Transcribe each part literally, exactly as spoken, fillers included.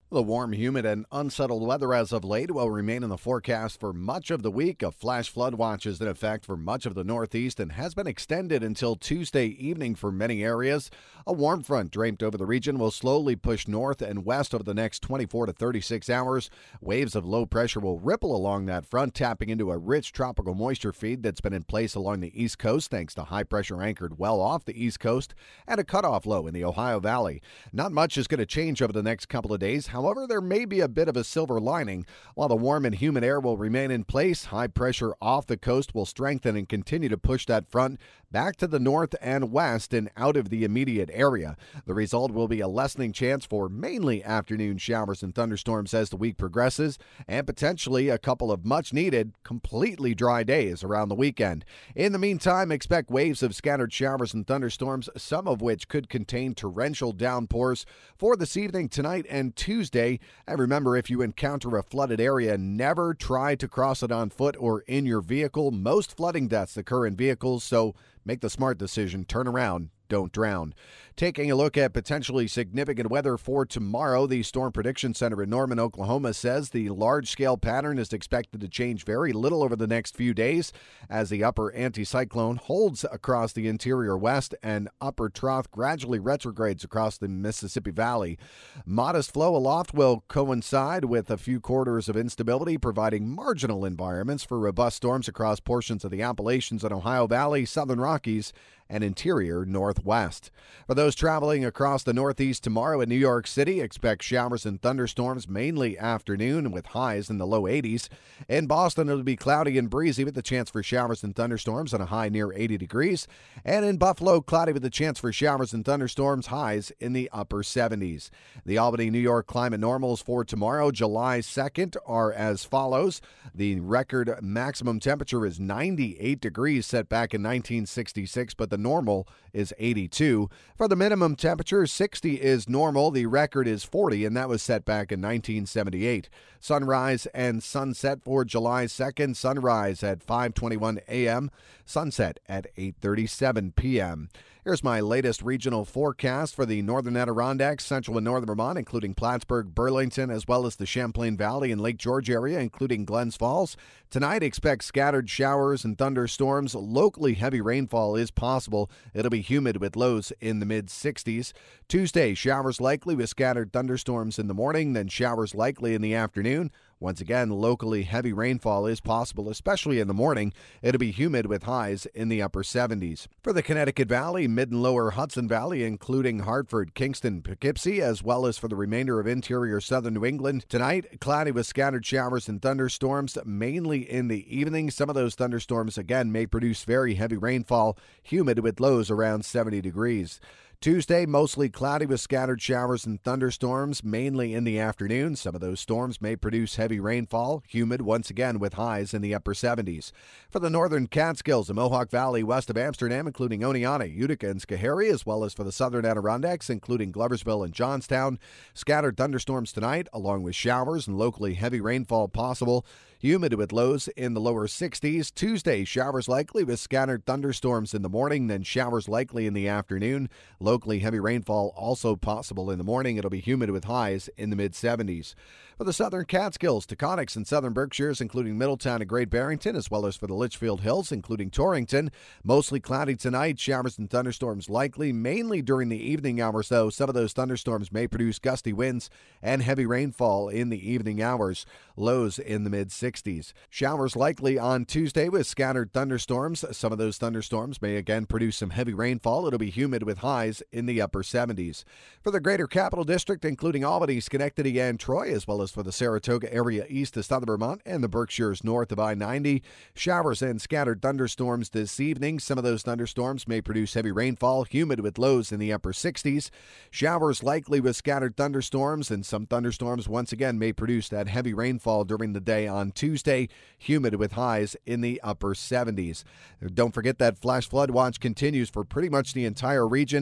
The warm, humid, and unsettled weather as of late will remain in the forecast for much of the week. A flash flood watch is in effect for much of the Northeast and has been extended until Tuesday evening for many areas. A warm front draped over the region will slowly push north and west over the next twenty-four to thirty-six hours. Waves of low pressure will ripple along that front, tapping into a rich tropical moisture feed that's been in place along the East Coast thanks to high pressure anchored well off the East Coast and a cutoff low in the Ohio Valley. Not much is going to change over the next couple of days. However, there may be a bit of a silver lining. While the warm and humid air will remain in place, high pressure off the coast will strengthen and continue to push that front back to the north and west and out of the immediate area. The result will be a lessening chance for mainly afternoon showers and thunderstorms as the week progresses, and potentially a couple of much-needed, completely dry days around the weekend. In the meantime, expect waves of scattered showers and thunderstorms, some of which could contain torrential downpours for this evening, tonight, and Tuesday. And remember, if you encounter a flooded area, never try to cross it on foot or in your vehicle. Most flooding deaths occur in vehicles, so make the smart decision. Turn around. Don't drown. Taking a look at potentially significant weather for tomorrow, the Storm Prediction Center in Norman, Oklahoma says the large-scale pattern is expected to change very little over the next few days as the upper anticyclone holds across the interior west and upper trough gradually retrogrades across the Mississippi Valley. Modest flow aloft will coincide with a few quarters of instability, providing marginal environments for robust storms across portions of the Appalachians and Ohio Valley, Southern Rockies, and interior northwest. For those traveling across the Northeast tomorrow in New York City, expect showers and thunderstorms mainly afternoon with highs in the low eighties. In Boston, it'll be cloudy and breezy with a chance for showers and thunderstorms and a high near eighty degrees. And in Buffalo, cloudy with a chance for showers and thunderstorms, highs in the upper seventies. The Albany, New York climate normals for tomorrow, July second, are as follows. The record maximum temperature is ninety-eight degrees, set back in nineteen sixty-six, but the normal is eighty-two. For the minimum temperature, sixty is normal. The record is forty, and that was set back in nineteen seventy-eight. Sunrise and sunset for July second. Sunrise at five twenty-one a.m., sunset at eight thirty-seven p.m. Here's my latest regional forecast for the northern Adirondacks, central and northern Vermont, including Plattsburgh, Burlington, as well as the Champlain Valley and Lake George area, including Glens Falls. Tonight, expect scattered showers and thunderstorms. Locally heavy rainfall is possible. It'll be humid with lows in the mid-sixties. Tuesday, showers likely with scattered thunderstorms in the morning, then showers likely in the afternoon. Once again, locally heavy rainfall is possible, especially in the morning. It'll be humid with highs in the upper seventies. For the Connecticut Valley, mid and lower Hudson Valley, including Hartford, Kingston, Poughkeepsie, as well as for the remainder of interior southern New England. Tonight, cloudy with scattered showers and thunderstorms, mainly in the evening. Some of those thunderstorms, again, may produce very heavy rainfall, humid with lows around seventy degrees. Tuesday, mostly cloudy with scattered showers and thunderstorms, mainly in the afternoon. Some of those storms may produce heavy rainfall, humid once again with highs in the upper seventies. For the northern Catskills, the Mohawk Valley west of Amsterdam, including Oneonta, Utica, and Schoharie, as well as for the southern Adirondacks, including Gloversville and Johnstown. Scattered thunderstorms tonight, along with showers and locally heavy rainfall possible. Humid with lows in the lower sixties. Tuesday, showers likely with scattered thunderstorms in the morning, then showers likely in the afternoon. Locally heavy rainfall also possible in the morning. It'll be humid with highs in the mid-seventies. For the southern Catskills, Taconics, and southern Berkshires, including Middletown and Great Barrington, as well as for the Litchfield Hills, including Torrington, mostly cloudy tonight. Showers and thunderstorms likely, mainly during the evening hours, though. Some of those thunderstorms may produce gusty winds and heavy rainfall in the evening hours. Lows in the mid-sixties. Showers likely on Tuesday with scattered thunderstorms. Some of those thunderstorms may again produce some heavy rainfall. It'll be humid with highs in the upper seventies. For the Greater Capital District, including Albany, Schenectady, and Troy, as well as for the Saratoga area east of southern Vermont and the Berkshires north of I ninety, showers and scattered thunderstorms this evening. Some of those thunderstorms may produce heavy rainfall, humid with lows in the upper sixties. Showers likely with scattered thunderstorms, and some thunderstorms once again may produce that heavy rainfall during the day on Tuesday, humid with highs in the upper seventies. Don't forget that flash flood watch continues for pretty much the entire region.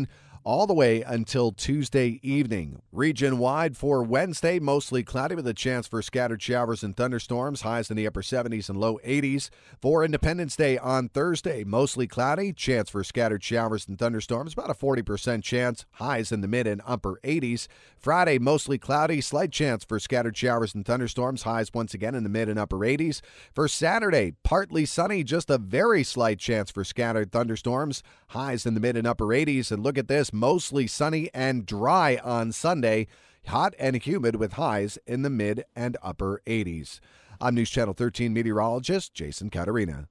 all the way until Tuesday evening. Region-wide for Wednesday, mostly cloudy with a chance for scattered showers and thunderstorms, highs in the upper seventies and low eighties. For Independence Day on Thursday, mostly cloudy, chance for scattered showers and thunderstorms, about a forty percent chance, highs in the mid and upper eighties. Friday, mostly cloudy, slight chance for scattered showers and thunderstorms, highs once again in the mid and upper eighties. For Saturday, partly sunny, just a very slight chance for scattered thunderstorms, highs in the mid and upper eighties. And look at this, mostly sunny and dry on Sunday, hot and humid with highs in the mid and upper eighties. I'm News Channel thirteen meteorologist Jason Caterina.